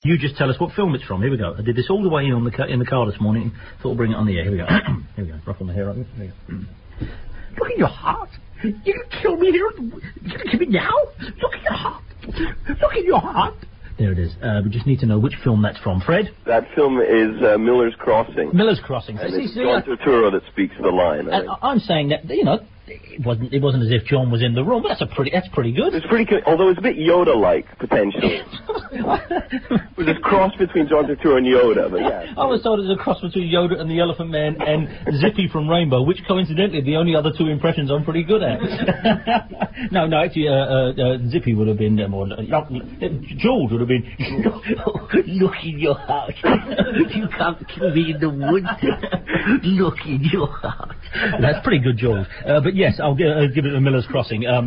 You just tell us what film it's from. Here we go. I did this all the way in the car this morning. Thought we'll bring it on the air. Here we go. Here we go. Ruffle my hair up. Here we go. Look at your heart. You can kill me here. You can kill me now. Look at your heart. Look at your heart. There it is. We just need to know which film that's from. Fred? That film is Miller's Crossing. Miller's Crossing. And it's John Turturro that speaks the line. I'm saying that, you know, it wasn't as if John was in the room, but that's pretty good. It's pretty good, although it's a bit Yoda-like, potentially. It was a cross between John Turturro and Yoda, but yeah. I was told it was a cross between Yoda and the Elephant Man and Zippy from Rainbow, which coincidentally are the only other two impressions I'm pretty good at. No, actually, Zippy would have been more... George would have been... Look in your heart. You can't kill me in the woods. Look in your heart. That's pretty good, George. But yes, I'll give it a Miller's Crossing.